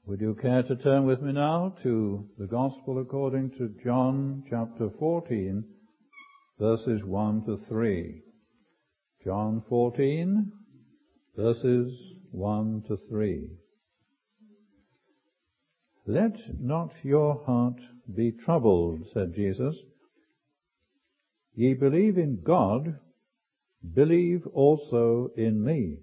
Would you care to turn with me now to the Gospel according to John chapter 14, verses 1 to 3. John 14, verses 1 to 3. Let not your heart be troubled, said Jesus. Ye believe in God, believe also in me.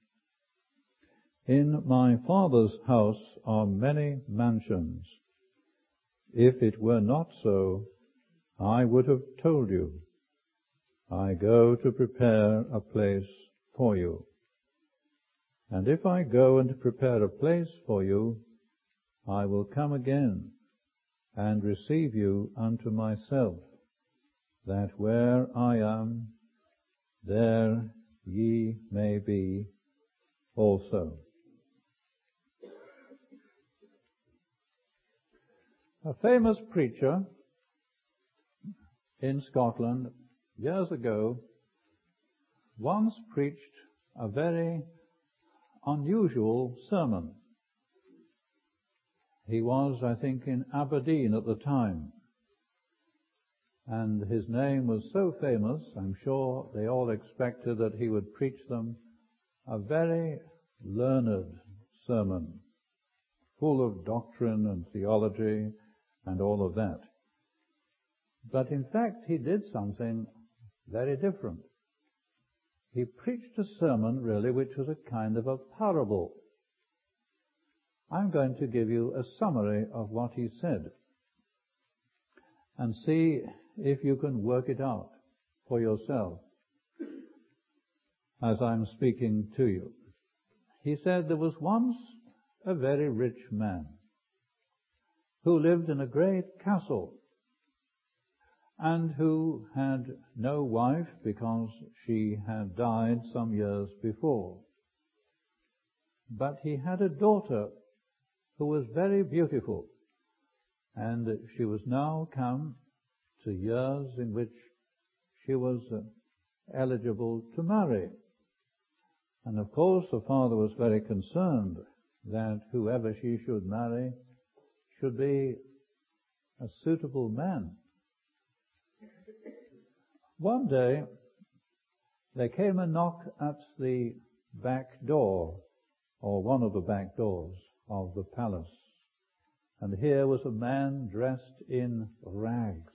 In my Father's house are many mansions. If it were not so, I would have told you. I go to prepare a place for you. And if I go and prepare a place for you, I will come again and receive you unto myself, that where I am, there ye may be also. A famous preacher in Scotland years ago once preached a very unusual sermon. He was, I think, in Aberdeen at the time, and his name was so famous, I'm sure they all expected that he would preach them a very learned sermon, full of doctrine and theology and all of that. But in fact, he did something very different. He preached a sermon, really, which was a kind of a parable. I'm going to give you a summary of what he said and see if you can work it out for yourself as I'm speaking to you. He said there was once a very rich man who lived in a great castle and who had no wife because she had died some years before. But he had a daughter who was very beautiful, and she was now come to years in which she was eligible to marry. And of course the father was very concerned that whoever she should marry should be a suitable man. One day there came a knock at the back door, or one of the back doors of the palace, and here was a man dressed in rags.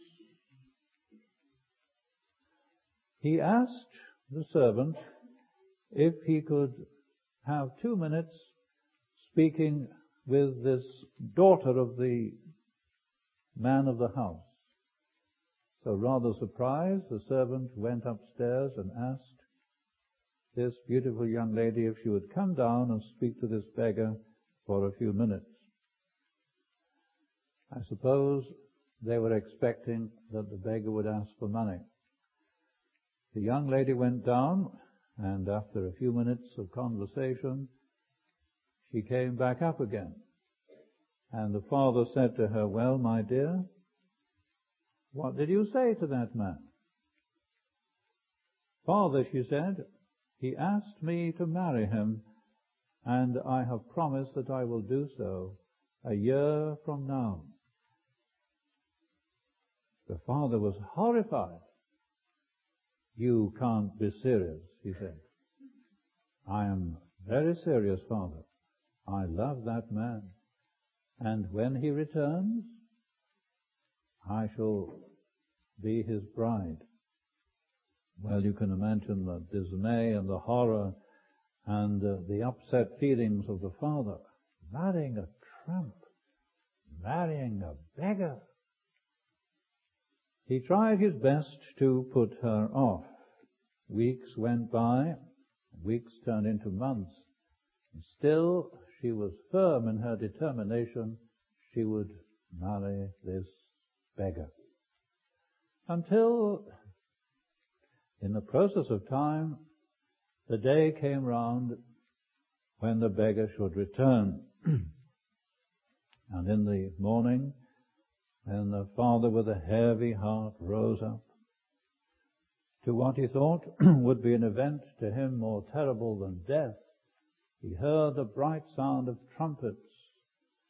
He asked the servant if he could have 2 minutes speaking with this daughter of the man of the house. So rather surprised, the servant went upstairs and asked this beautiful young lady if she would come down and speak to this beggar for a few minutes. I suppose they were expecting that the beggar would ask for money. The young lady went down, and after a few minutes of conversation, she came back up again. And the father said to her, "Well, my dear, what did you say to that man?" "Father," she said, "he asked me to marry him, and I have promised that I will do so a year from now." The father was horrified. "You can't be serious," he said. "I am very serious, Father. I love that man, and when he returns, I shall be his bride." Well, you can imagine the dismay and the horror and the upset feelings of the father. Marrying a tramp, marrying a beggar. He tried his best to put her off. Weeks went by, weeks turned into months, and still she was firm in her determination she would marry this beggar. Until, in the process of time, the day came round when the beggar should return. And in the morning, when the father with a heavy heart rose up to what he thought would be an event to him more terrible than death, he heard the bright sound of trumpets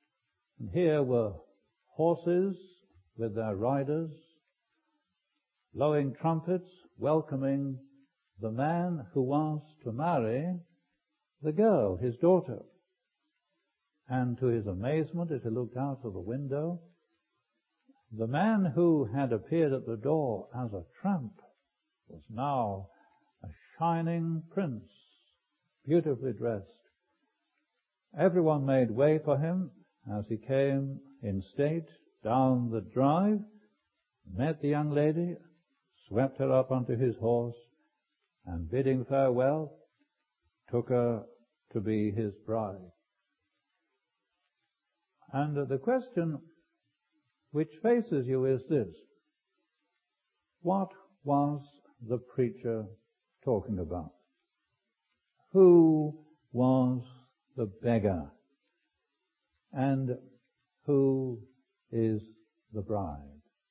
And here were horses with their riders, blowing trumpets, welcoming the man who was to marry the girl, his daughter. And to his amazement, as he looked out of the window, the man who had appeared at the door as a tramp was now a shining prince, beautifully dressed. Everyone made way for him as he came in state down the drive, met the young lady, swept her up onto his horse, and bidding farewell, took her to be his bride. And the question which faces you is this: what was the preacher talking about? Who was the beggar? And who is the bride?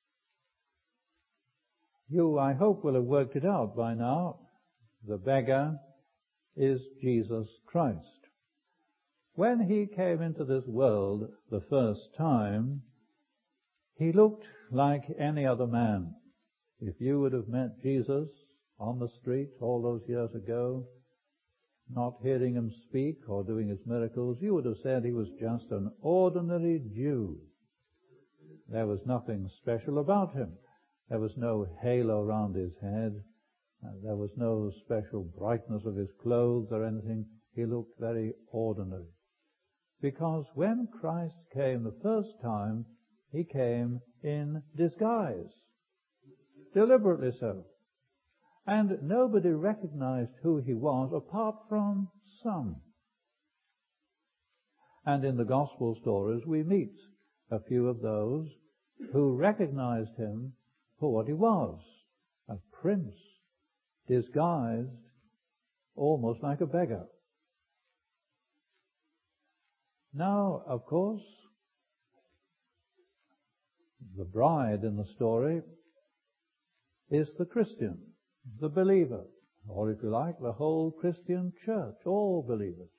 You, I hope, will have worked it out by now. The beggar is Jesus Christ. When he came into this world the first time, he looked like any other man. If you would have met Jesus on the street all those years ago, not hearing him speak or doing his miracles, you would have said he was just an ordinary Jew. There was nothing special about him. There was no halo around his head. There was no special brightness of his clothes or anything. He looked very ordinary. Because when Christ came the first time, he came in disguise. Deliberately so. And nobody recognized who he was apart from some. And in the gospel stories we meet a few of those who recognized him for what he was, a prince, disguised almost like a beggar. Now, of course, the bride in the story is the Christian, the believer, or if you like, the whole Christian church, all believers.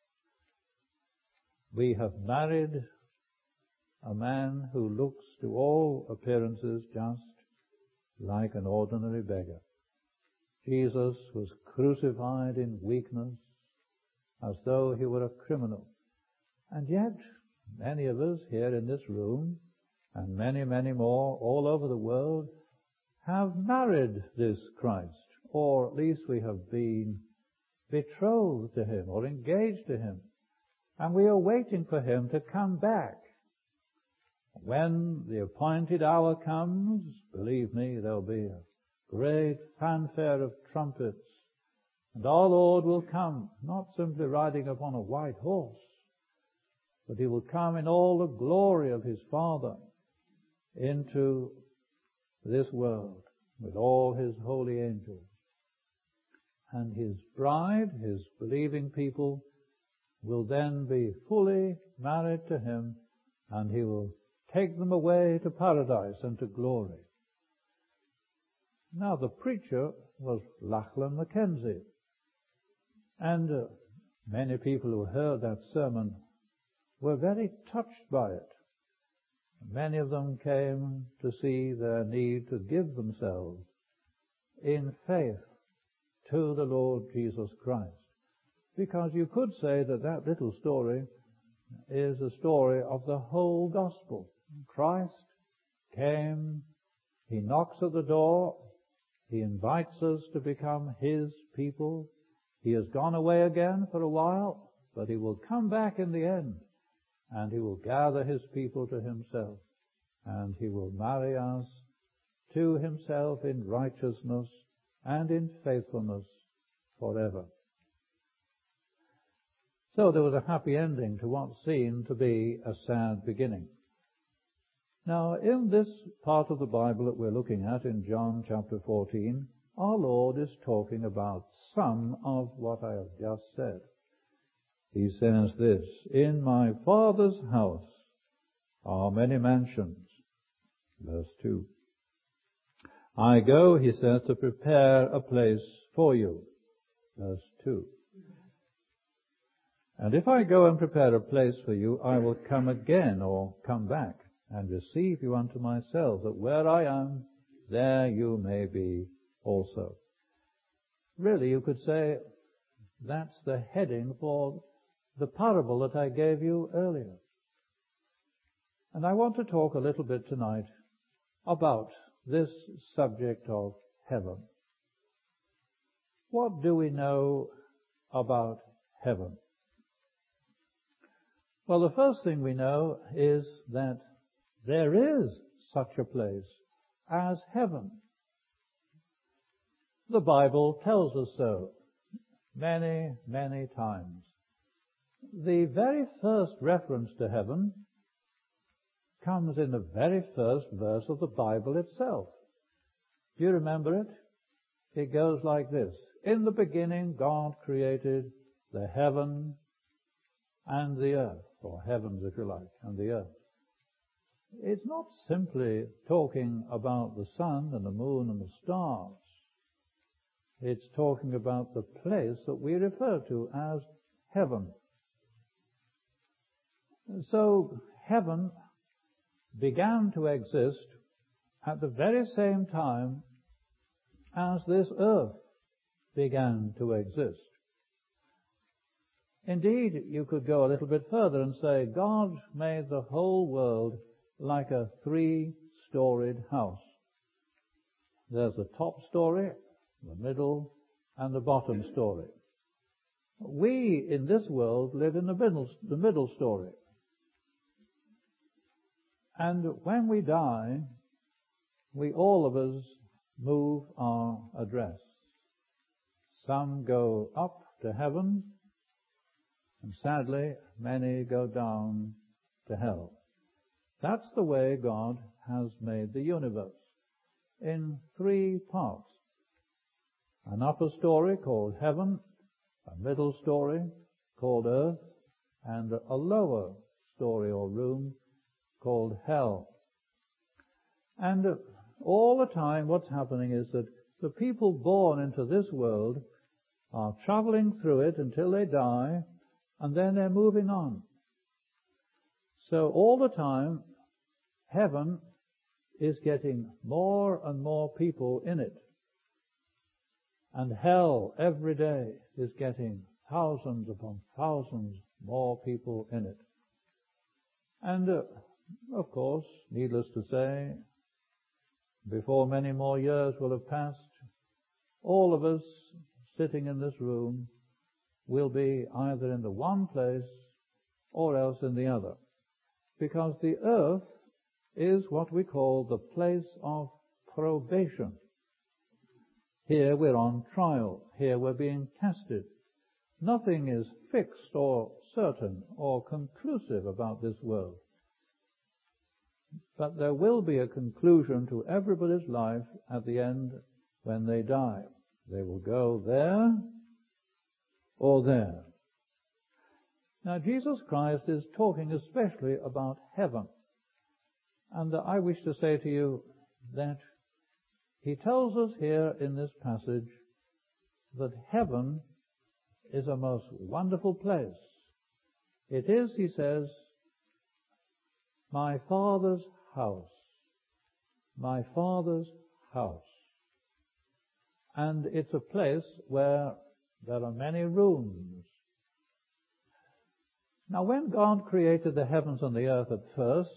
We have married a man who looks to all appearances just like an ordinary beggar. Jesus was crucified in weakness as though he were a criminal. And yet, many of us here in this room, and many, many more all over the world, have married this Christ, or at least we have been betrothed to him or engaged to him, and we are waiting for him to come back. When the appointed hour comes, believe me, there'll be a great fanfare of trumpets, and our Lord will come, not simply riding upon a white horse, but he will come in all the glory of his Father into this world with all his holy angels. And his bride, his believing people, will then be fully married to him, and he will take them away to paradise and to glory. Now, the preacher was Lachlan Mackenzie, and many people who heard that sermon were very touched by it. Many of them came to see their need to give themselves in faith to the Lord Jesus Christ. Because you could say that that little story is a story of the whole gospel. Christ came, he knocks at the door, he invites us to become his people. He has gone away again for a while, but he will come back in the end. And he will gather his people to himself, and he will marry us to himself in righteousness and in faithfulness forever. So there was a happy ending to what seemed to be a sad beginning. Now, in this part of the Bible that we're looking at in John chapter 14, our Lord is talking about some of what I have just said. He says this: "In my Father's house are many mansions." Verse 2. "I go," he says, "to prepare a place for you." Verse 2. And if I go and prepare a place for you, I will come again, or come back, and receive you unto myself, that where I am, there you may be also. Really, you could say that's the heading for the parable that I gave you earlier. And I want to talk a little bit tonight about this subject of heaven. What do we know about heaven? Well, the first thing we know is that there is such a place as heaven. The Bible tells us so many, many times. The very first reference to heaven comes in the very first verse of the Bible itself. Do you remember it? It goes like this. In the beginning, God created the heaven and the earth, or heavens if you like, and the earth. It's not simply talking about the sun and the moon and the stars. It's talking about the place that we refer to as heaven. So heaven began to exist at the very same time as this earth began to exist. Indeed, you could go a little bit further and say God made the whole world like a 3-storied house. There's the top story, the middle, and the bottom story. We in this world live in the middle story. And when we die, we all of us move our address. Some go up to heaven, and sadly, many go down to hell. That's the way God has made the universe, in 3 parts. An upper story called heaven, a middle story called earth, and a lower story or room called hell. And all the time what's happening is that the people born into this world are traveling through it until they die, and then they're moving on. So all the time, heaven is getting more and more people in it. And hell every day is getting thousands upon thousands more people in it. And of course, needless to say, before many more years will have passed, all of us sitting in this room will be either in the one place or else in the other. Because the earth is what we call the place of probation. Here we're on trial. Here we're being tested. Nothing is fixed or certain or conclusive about this world. But there will be a conclusion to everybody's life at the end when they die. They will go there or there. Now, Jesus Christ is talking especially about heaven. And I wish to say to you that he tells us here in this passage that heaven is a most wonderful place. It is, he says, my Father's house. My Father's house. And it's a place where there are many rooms. Now, when God created the heavens and the earth at first,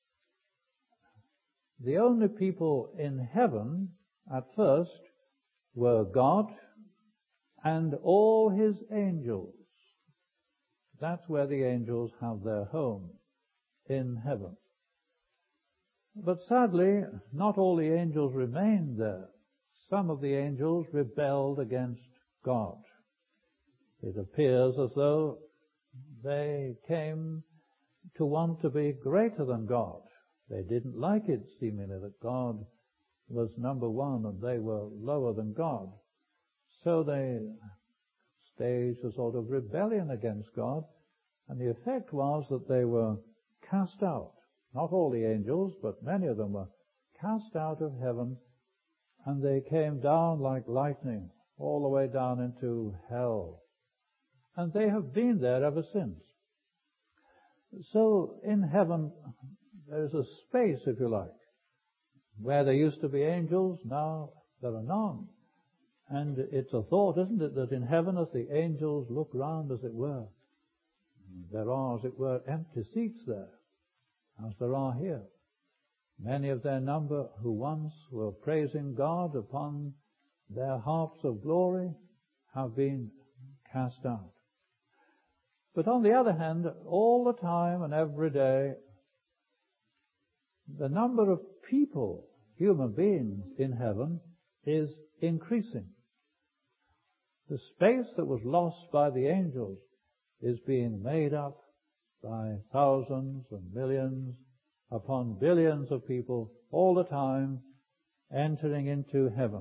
the only people in heaven at first were God and all his angels. That's where the angels have their home, in heaven. But sadly, not all the angels remained there. Some of the angels rebelled against God. It appears as though they came to want to be greater than God. They didn't like it, seemingly, that God was number one and they were lower than God. So they staged a sort of rebellion against God, and the effect was that they were cast out. Not all the angels, but many of them were cast out of heaven, and they came down like lightning, all the way down into hell. And they have been there ever since. So in heaven, there's a space, if you like. Where there used to be angels, now there are none. And it's a thought, isn't it, that in heaven, as the angels look round, as it were, there are, as it were, empty seats there, as there are here. Many of their number who once were praising God upon their harps of glory have been cast out. But on the other hand, all the time and every day, the number of people, human beings in heaven, is increasing. The space that was lost by the angels is being made up by thousands and millions upon billions of people all the time entering into heaven.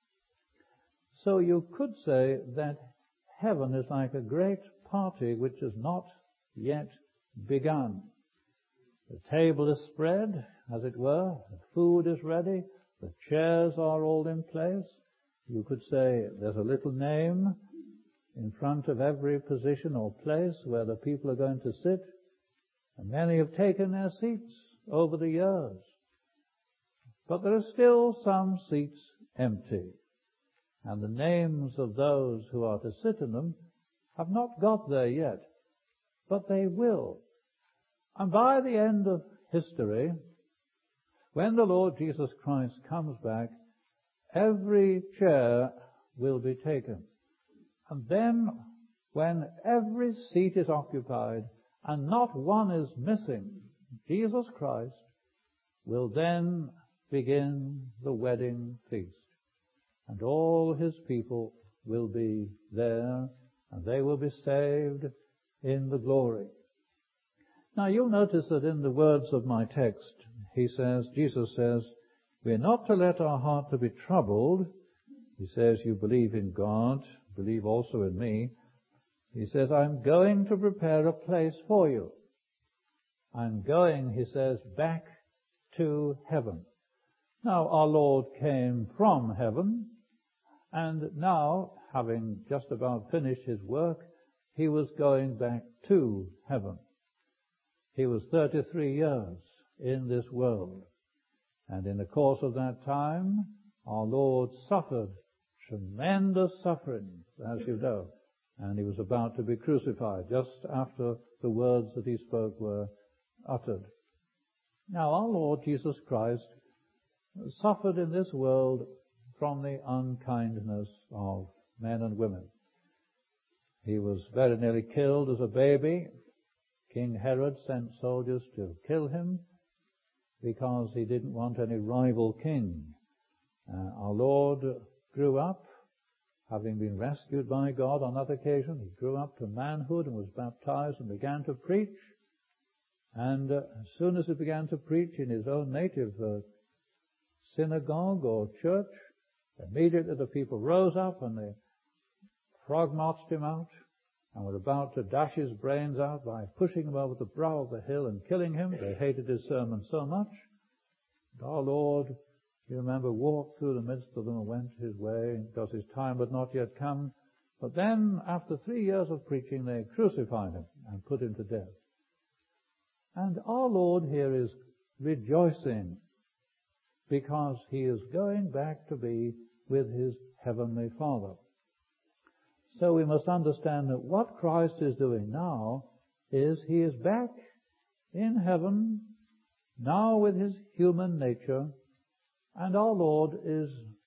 So you could say that heaven is like a great party which has not yet begun. The table is spread, as it were, the food is ready, the chairs are all in place. You could say there's a little name in front of every position or place where the people are going to sit, and many have taken their seats over the years. But there are still some seats empty, and the names of those who are to sit in them have not got there yet, but they will. And by the end of history, when the Lord Jesus Christ comes back, every chair will be taken. And then, when every seat is occupied and not one is missing, Jesus Christ will then begin the wedding feast. And all his people will be there, and they will be saved in the glory. Now you'll notice that in the words of my text, Jesus says, we're not to let our heart to be troubled. He says, you believe in God, believe also in me. He says, I'm going to prepare a place for you. I'm going, he says, back to heaven. Now our Lord came from heaven, and now, having just about finished his work, he was going back to heaven. He was 33 years in this world. And in the course of that time, our Lord suffered tremendous suffering, as you know. And he was about to be crucified just after the words that he spoke were uttered. Now, our Lord Jesus Christ suffered in this world from the unkindness of men and women. He was very nearly killed as a baby. King Herod sent soldiers to kill him because he didn't want any rival king. Our Lord grew up, having been rescued by God on that occasion. He grew up to manhood and was baptized and began to preach. And as soon as he began to preach in his own native synagogue or church, immediately the people rose up and they frog-marched him out and were about to dash his brains out by pushing him over the brow of the hill and killing him. They hated his sermon so much. And our Lord, you remember, walked through the midst of them and went his way because his time had not yet come. But then, after 3 years of preaching, they crucified him and put him to death. And our Lord here is rejoicing because he is going back to be with his heavenly Father. So we must understand that what Christ is doing now is he is back in heaven, now with his human nature, and our Lord is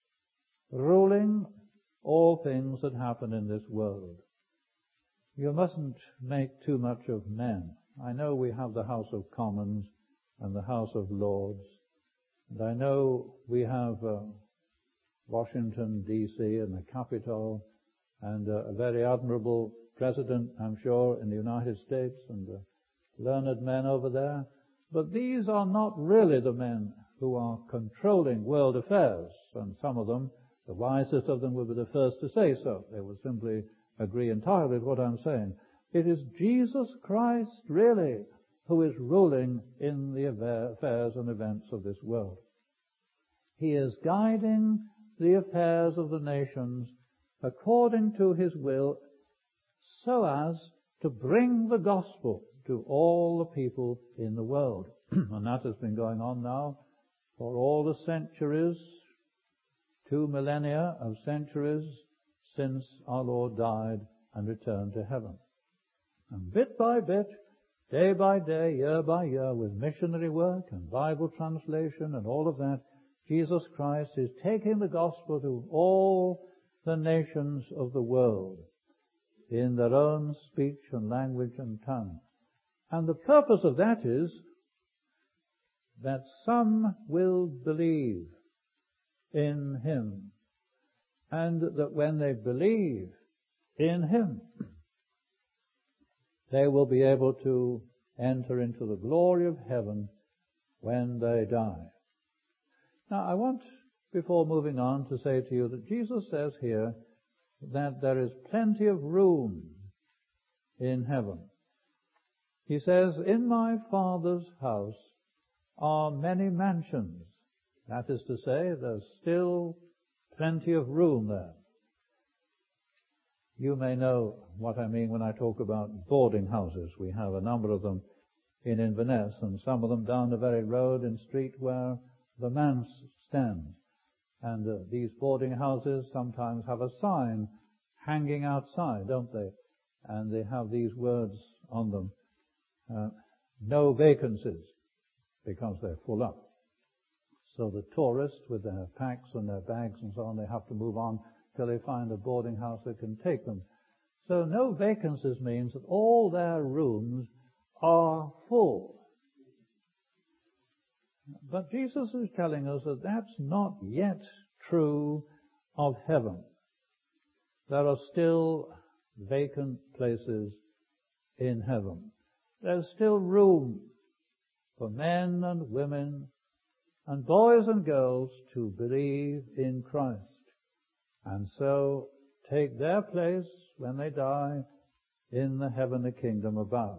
ruling all things that happen in this world. You mustn't make too much of men. I know we have the House of Commons and the House of Lords, and I know we have Washington, D.C. and the Capitol, and a very admirable president, I'm sure, in the United States, and learned men over there. But these are not really the men who are controlling world affairs, and some of them, the wisest of them, will be the first to say so. They will simply agree entirely with what I'm saying. It is Jesus Christ, really, who is ruling in the affairs and events of this world. He is guiding the affairs of the nations according to his will, so as to bring the gospel to all the people in the world. And that has been going on now for all the centuries, 2 millennia of centuries since our Lord died and returned to heaven. And bit by bit, day by day, year by year, with missionary work and Bible translation and all of that, Jesus Christ is taking the gospel to all the nations of the world in their own speech and language and tongue. And the purpose of that is that some will believe in Him, and that when they believe in Him, they will be able to enter into the glory of heaven when they die. Now, I want, before moving on, to say to you that Jesus says here that there is plenty of room in heaven. He says, "In my Father's house are many mansions." That is to say, there's still plenty of room there. You may know what I mean when I talk about boarding houses. We have a number of them in Inverness, and some of them down the very road and street where the manse stands. And these boarding houses sometimes have a sign hanging outside, don't they? And they have these words on them, "No vacancies," because they're full up. So the tourists with their packs and their bags and so on, they have to move on till they find a boarding house that can take them. So no vacancies means that all their rooms are full. But Jesus is telling us that that's not yet true of heaven. There are still vacant places in heaven. There's still room for men and women and boys and girls to believe in Christ, and so take their place when they die in the heavenly kingdom above.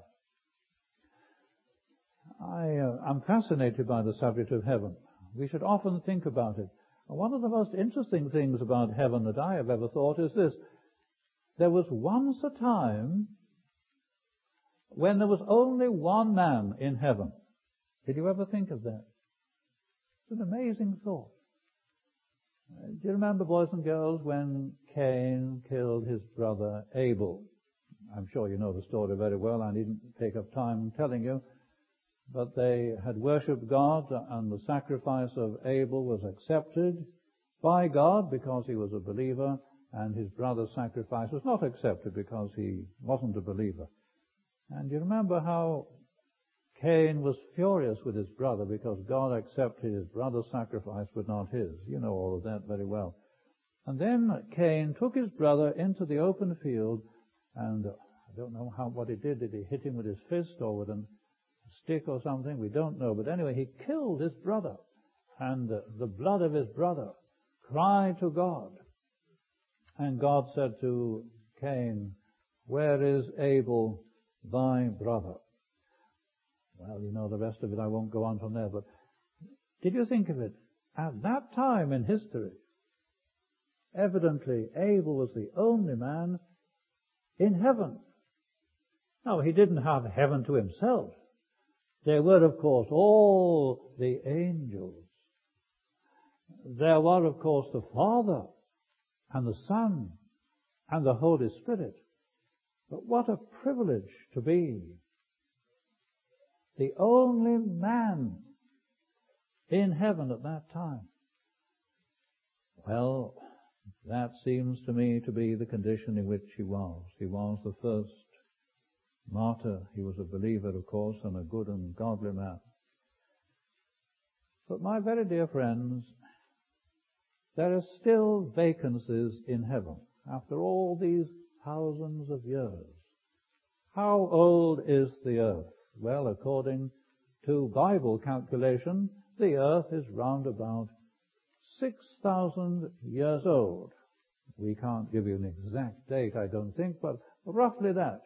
I'm fascinated by the subject of heaven. We should often think about it. One of the most interesting things about heaven that I have ever thought is this: there was once a time when there was only one man in heaven. Did you ever think of that? It's an amazing thought. Do you remember, boys and girls, when Cain killed his brother Abel? I'm sure you know the story very well. I needn't take up time telling you. But they had worshipped God, and the sacrifice of Abel was accepted by God because he was a believer, and his brother's sacrifice was not accepted because he wasn't a believer. And you remember how Cain was furious with his brother because God accepted his brother's sacrifice but not his. You know all of that very well. And then Cain took his brother into the open field, and I don't know what he did. Did he hit him with his fist or with a stick or something? We don't know. But anyway, he killed his brother, and the blood of his brother cried to God. And God said to Cain, "Where is Abel, thy brother?" Well, you know the rest of it. I won't go on from there. But did you think of it? At that time in history, evidently Abel was the only man in heaven. Now, he didn't have heaven to himself. There were, of course, all the angels. There were, of course, the Father and the Son and the Holy Spirit. But what a privilege to be the only man in heaven at that time. Well, that seems to me to be the condition in which he was. He was the first martyr. He was a believer, of course, and a good and godly man. But my very dear friends, there are still vacancies in heaven after all these thousands of years. How old is the earth? Well, according to Bible calculation, the earth is round about 6,000 years old. We can't give you an exact date, I don't think, but roughly that.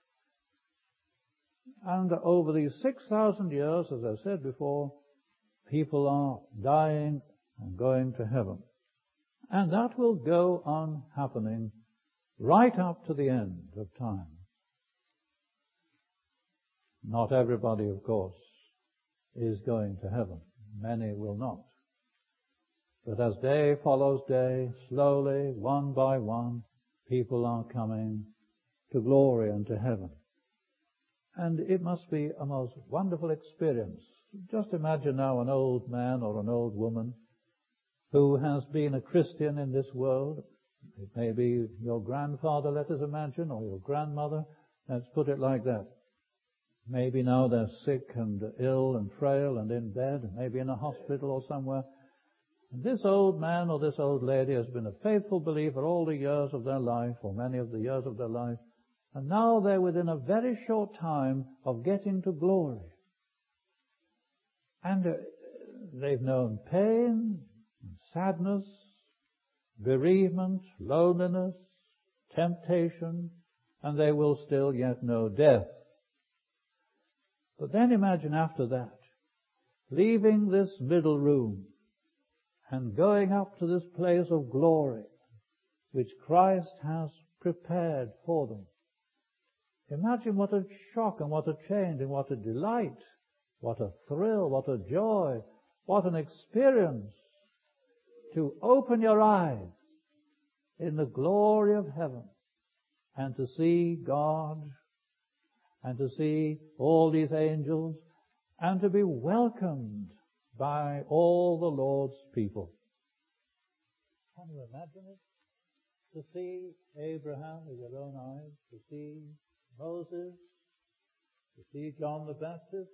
And over these 6,000 years, as I said before, people are dying and going to heaven. And that will go on happening right up to the end of time. Not everybody, of course, is going to heaven. Many will not. But as day follows day, slowly, one by one, people are coming to glory and to heaven. And it must be a most wonderful experience. Just imagine now an old man or an old woman who has been a Christian in this world. It may be your grandfather, let us imagine, or your grandmother. Let's put it like that. Maybe now they're sick and ill and frail and in bed, maybe in a hospital or somewhere. And this old man or this old lady has been a faithful believer all the years of their life, or many of the years of their life. And now they're within a very short time of getting to glory. And they've known pain, sadness, bereavement, loneliness, temptation, and they will still yet know death. But then imagine after that, leaving this middle room and going up to this place of glory which Christ has prepared for them. Imagine what a shock and what a change and what a delight, what a thrill, what a joy, what an experience to open your eyes in the glory of heaven and to see God and to see all these angels and to be welcomed by all the Lord's people. Can you imagine it? To see Abraham with your own eyes, to see Moses, to see John the Baptist,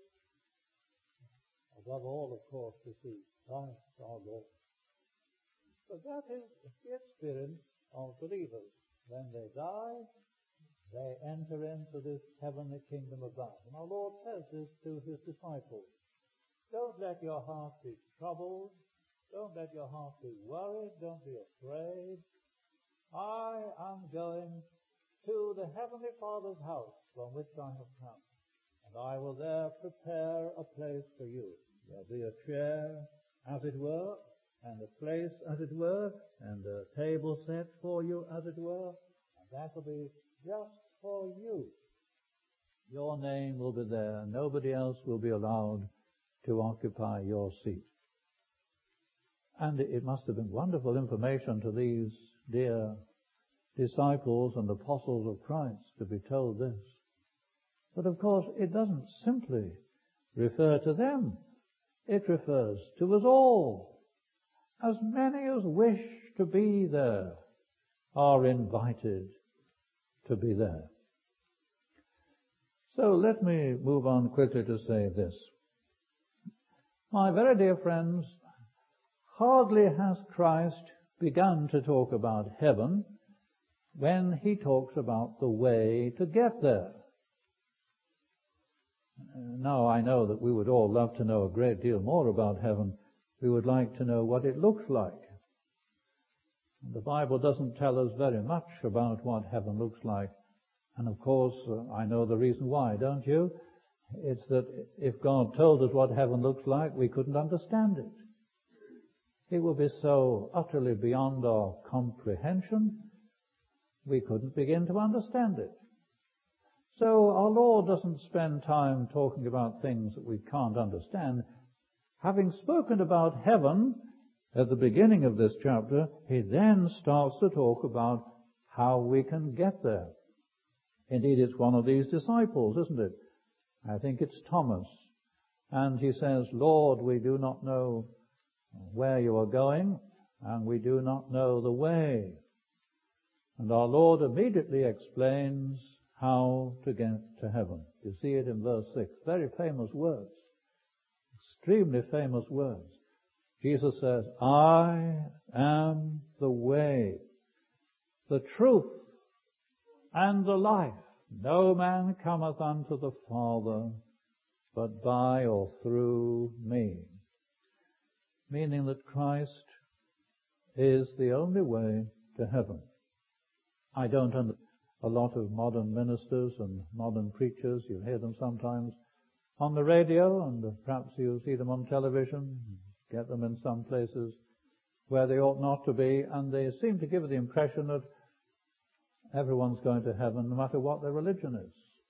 above all, of course, to see Christ our Lord. But that is the experience of believers. When they die, they enter into this heavenly kingdom above. And our Lord says this to His disciples. Don't let your heart be troubled. Don't let your heart be worried. Don't be afraid. I am going to the Heavenly Father's house from which I have come. And I will there prepare a place for you. There'll be a chair, as it were, and a place, as it were, and a table set for you, as it were. And that will be just for you. Your name will be there. Nobody else will be allowed to occupy your seat. And it must have been wonderful information to these dear disciples and apostles of Christ to be told this. But of course, it doesn't simply refer to them. It refers to us all. As many as wish to be there are invited to be there. So let me move on quickly to say this. My very dear friends, hardly has Christ begun to talk about heaven when He talks about the way to get there. Now, I know that we would all love to know a great deal more about heaven. We would like to know what it looks like. The Bible doesn't tell us very much about what heaven looks like. And of course, I know the reason why, don't you? It's that if God told us what heaven looks like, we couldn't understand it. It would be so utterly beyond our comprehension, we couldn't begin to understand it. So our Lord doesn't spend time talking about things that we can't understand. Having spoken about heaven at the beginning of this chapter, He then starts to talk about how we can get there. Indeed, it's one of these disciples, isn't it? I think it's Thomas. And he says, Lord, we do not know where you are going, and we do not know the way. And our Lord immediately explains how to get to heaven. You see it in verse 6. Very famous words. Extremely famous words. Jesus says, I am the way, the truth, and the life. No man cometh unto the Father but by or through me. Meaning that Christ is the only way to heaven. I don't understand a lot of modern ministers and modern preachers. You hear them sometimes on the radio, and perhaps you see them on television, get them in some places where they ought not to be, and they seem to give the impression that everyone's going to heaven no matter what their religion is.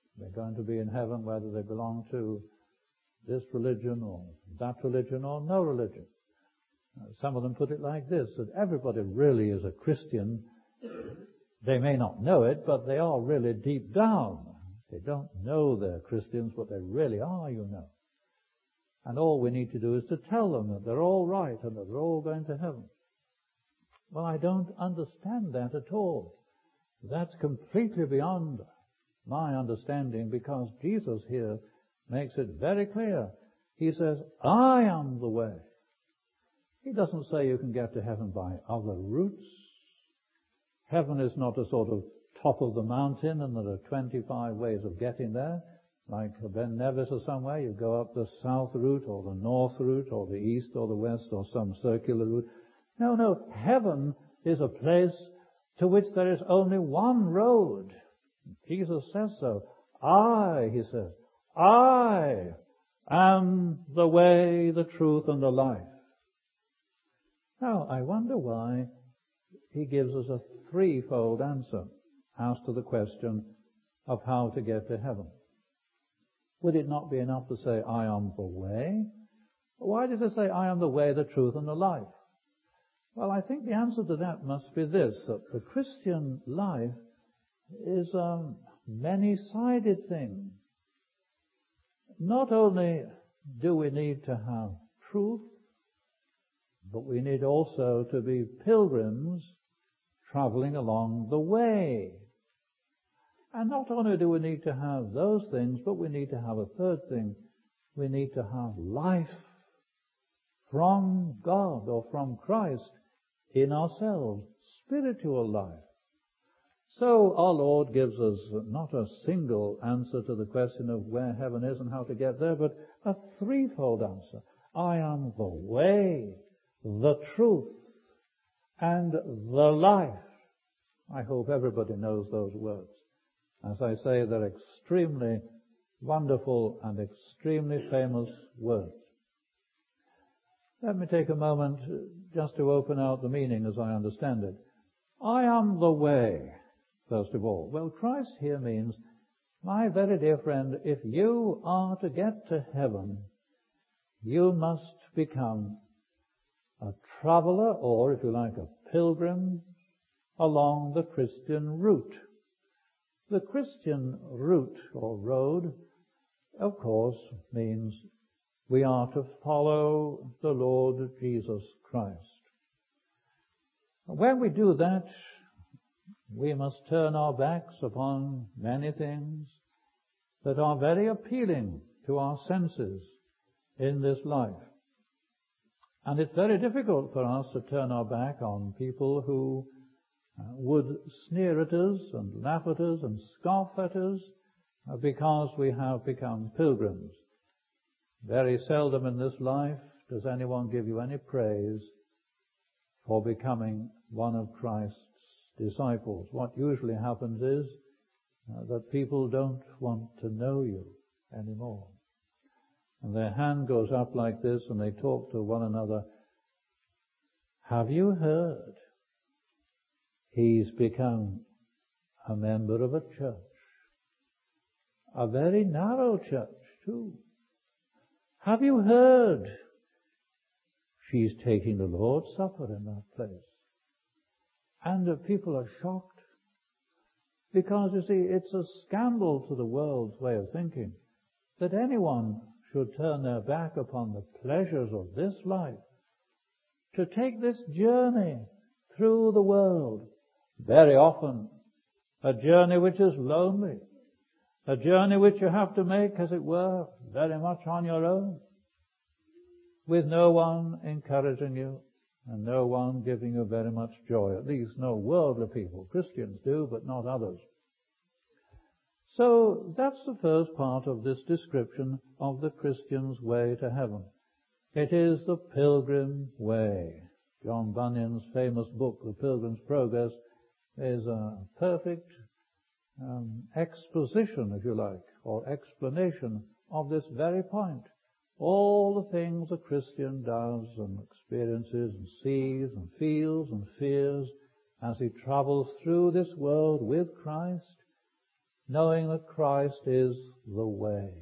They're going to be in heaven whether they belong to this religion or that religion or no religion. Some of them put it like this, that everybody really is a Christian. They may not know it, but they are really deep down. They don't know they're Christians, but they really are, you know. And all we need to do is to tell them that they're all right and that they're all going to heaven. Well, I don't understand that at all. That's completely beyond my understanding, because Jesus here makes it very clear. He says, I am the way. He doesn't say you can get to heaven by other routes. Heaven is not a sort of top of the mountain and there are 25 ways of getting there. Like Ben Nevis or somewhere, you go up the south route or the north route or the east or the west or some circular route. No, heaven is a place to which there is only one road. Jesus says so. He says, I am the way, the truth, and the life. Now, I wonder why he gives us a threefold answer as to the question of how to get to heaven. Would it not be enough to say, I am the way? Why does it say, I am the way, the truth, and the life? Well, I think the answer to that must be this, that the Christian life is a many-sided thing. Not only do we need to have truth, but we need also to be pilgrims traveling along the way. And not only do we need to have those things, but we need to have a third thing. We need to have life from God or from Christ in ourselves, spiritual life. So our Lord gives us not a single answer to the question of where heaven is and how to get there, but a threefold answer. I am the way, the truth, and the life. I hope everybody knows those words. As I say, they're extremely wonderful and extremely famous words. Let me take a moment just to open out the meaning as I understand it. I am the way, first of all. Well, Christ here means, my very dear friend, if you are to get to heaven, you must become a traveler, or if you like, a pilgrim, along the Christian route. The Christian route or road, of course, means we are to follow the Lord Jesus Christ. When we do that, we must turn our backs upon many things that are very appealing to our senses in this life. And it's very difficult for us to turn our back on people who would sneer at us and laugh at us and scoff at us because we have become pilgrims. Very seldom in this life does anyone give you any praise for becoming one of Christ's disciples. What usually happens is that people don't want to know you anymore. And their hand goes up like this and they talk to one another. Have you heard? He's become a member of a church. A very narrow church, too. Have you heard? She's taking the Lord's Supper in that place. And people are shocked. Because, you see, it's a scandal to the world's way of thinking that anyone should turn their back upon the pleasures of this life to take this journey through the world. Very often, a journey which is lonely, a journey which you have to make, as it were, very much on your own, with no one encouraging you and no one giving you very much joy. At least no worldly people. Christians do, but not others. So that's the first part of this description of the Christian's way to heaven. It is the pilgrim way. John Bunyan's famous book, The Pilgrim's Progress, is a perfect exposition, if you like, or explanation of this very point. All the things a Christian does and experiences and sees and feels and fears as he travels through this world with Christ, knowing that Christ is the way.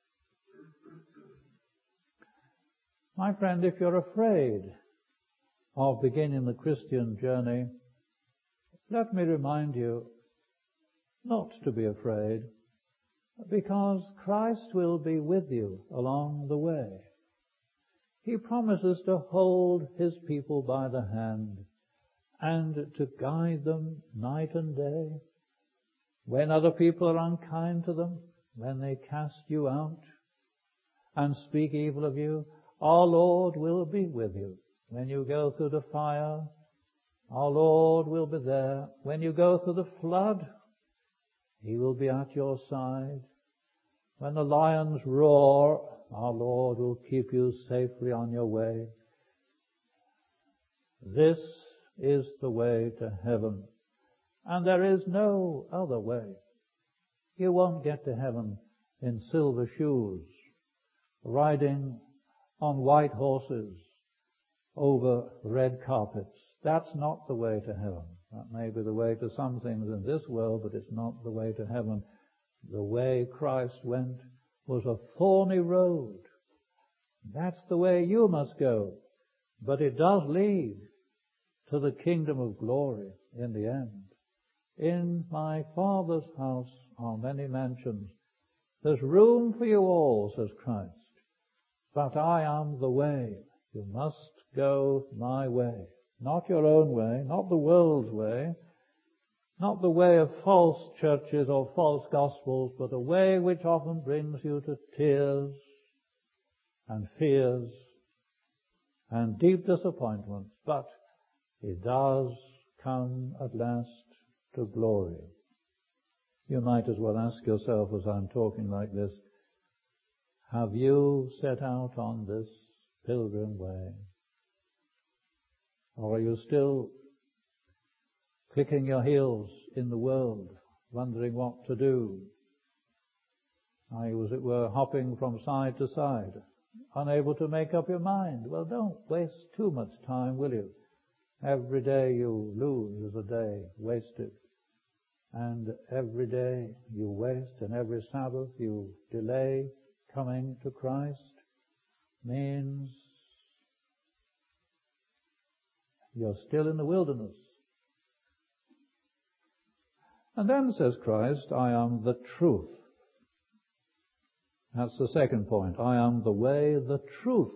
My friend, if you're afraid of beginning the Christian journey, let me remind you not to be afraid, because Christ will be with you along the way. He promises to hold His people by the hand and to guide them night and day. When other people are unkind to them, when they cast you out and speak evil of you, our Lord will be with you. When you go through the fire, our Lord will be there. When you go through the flood, He will be at your side. When the lions roar, our Lord will keep you safely on your way. This is the way to heaven, and there is no other way. You won't get to heaven in silver shoes, riding on white horses over red carpets. That's not the way to heaven. That may be the way to some things in this world, but it's not the way to heaven. The way Christ went was a thorny road. That's the way you must go. But it does lead to the kingdom of glory in the end. In my Father's house are many mansions. There's room for you all, says Christ. But I am the way. You must go my way. Not your own way, not the world's way, not the way of false churches or false gospels, but a way which often brings you to tears and fears and deep disappointments. But it does come at last to glory. You might as well ask yourself as I'm talking like this, have you set out on this pilgrim way? Or are you still clicking your heels in the world, wondering what to do? Are you, as it were, hopping from side to side, unable to make up your mind? Well, don't waste too much time, will you? Every day you lose is a day wasted. And every day you waste, and every Sabbath you delay coming to Christ means you're still in the wilderness. And then says Christ, I am the truth. That's the second point. I am the way, the truth.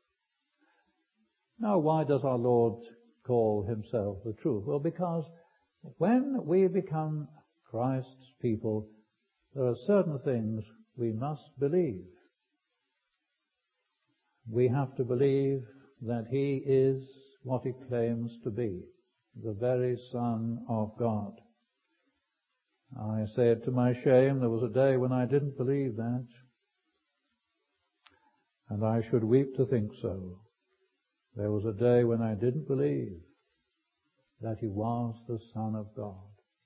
Now, why does our Lord call Himself the truth? Well, because when we become Christ's people, there are certain things we must believe. We have to believe that He is what He claims to be, the very Son of God. I say it to my shame, there was a day when I didn't believe that, and I should weep to think so. There was a day when I didn't believe that He was the Son of God.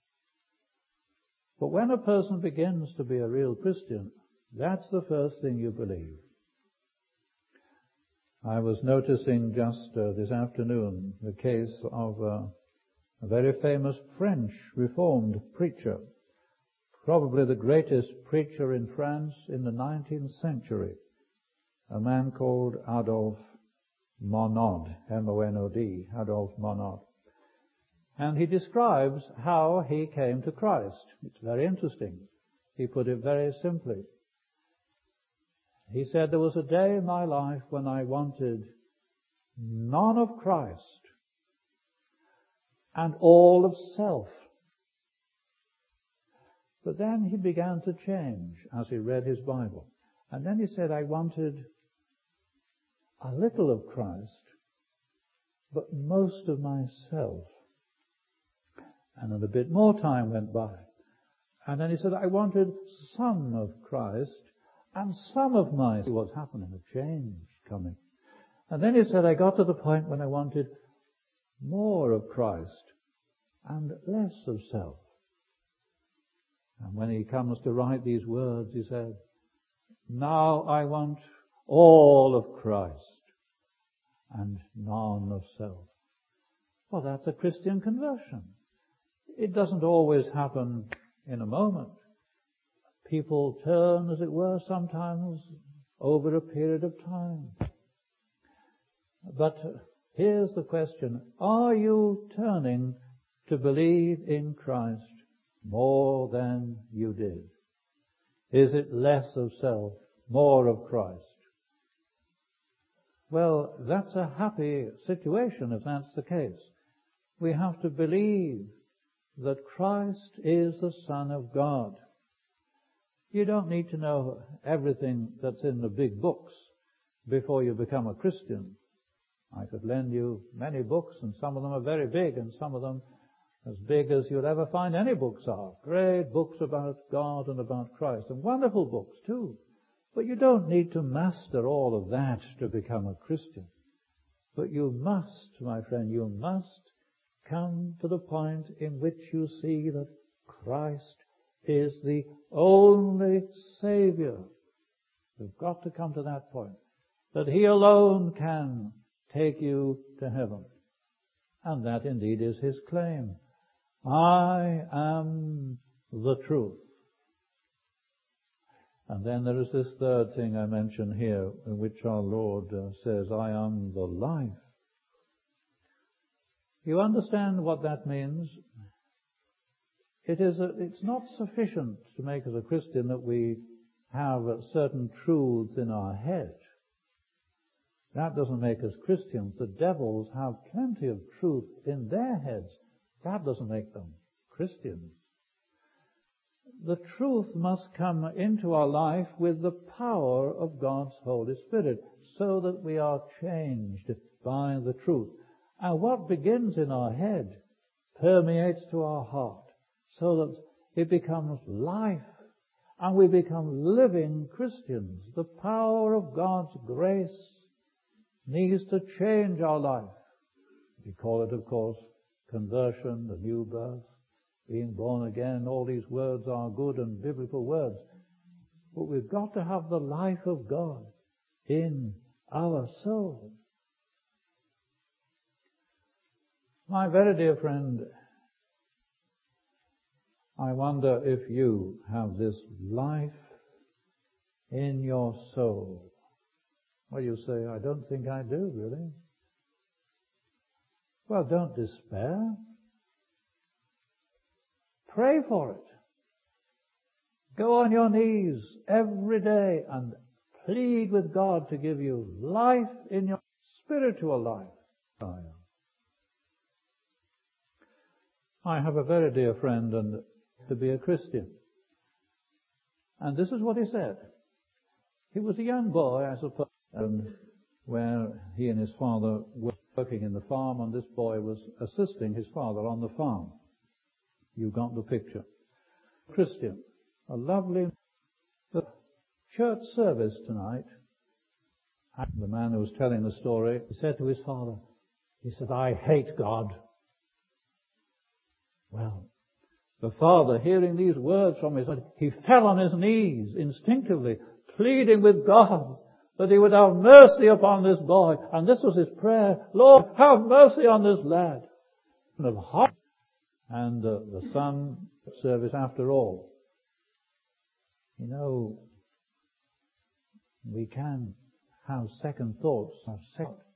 But when a person begins to be a real Christian, that's the first thing you believe. I was noticing just this afternoon the case of a very famous French Reformed preacher, probably the greatest preacher in France in the 19th century, a man called Adolphe Monod, M-O-N-O-D, Adolphe Monod. And he describes how he came to Christ. It's very interesting. He put it very simply. He said, there was a day in my life when I wanted none of Christ and all of self. But then he began to change as he read his Bible. And then he said, I wanted a little of Christ, but most of myself. And then a bit more time went by. And then he said, I wanted some of Christ and some of my... See what's happening, a change coming. And then he said, I got to the point when I wanted more of Christ and less of self. And when he comes to write these words, he said, now I want all of Christ and none of self. Well, that's a Christian conversion. It doesn't always happen in a moment. People turn, as it were, sometimes over a period of time. But here's the question. Are you turning to believe in Christ more than you did? Is it less of self, more of Christ? Well, that's a happy situation if that's the case. We have to believe that Christ is the Son of God. You don't need to know everything that's in the big books before you become a Christian. I could lend you many books, and some of them are very big, and some of them as big as you'll ever find any books are. Great books about God and about Christ, and wonderful books too. But you don't need to master all of that to become a Christian. But you must, my friend, you must come to the point in which you see that Christ is the only Savior. You've got to come to that point. That He alone can take you to heaven. And that indeed is His claim. I am the truth. And then there is this third thing I mention here, in which our Lord says, I am the life. You understand what that means? It's not sufficient to make us a Christian that we have certain truths in our head. That doesn't make us Christians. The devils have plenty of truth in their heads. That doesn't make them Christians. The truth must come into our life with the power of God's Holy Spirit, so that we are changed by the truth. And what begins in our head permeates to our heart, so that it becomes life, and we become living Christians. The power of God's grace needs to change our life. We call it, of course, conversion, the new birth, being born again. All these words are good and biblical words. But we've got to have the life of God in our soul. My very dear friend, I wonder if you have this life in your soul. Well, you say, I don't think I do, really. Well, don't despair. Pray for it. Go on your knees every day and plead with God to give you life in your spiritual life. I have a very dear friend and to be a Christian. And this is what he said. He was a young boy, I suppose, where he and his father were working in the farm, and this boy was assisting his father on the farm. You got the picture. Christian, a lovely church service tonight. The man who was telling the story, he said to his father, he said, I hate God. Well, the father, hearing these words from his son, he fell on his knees instinctively, pleading with God that He would have mercy upon this boy. And this was his prayer, Lord, have mercy on this lad. And the son service after all. You know, we can have second thoughts,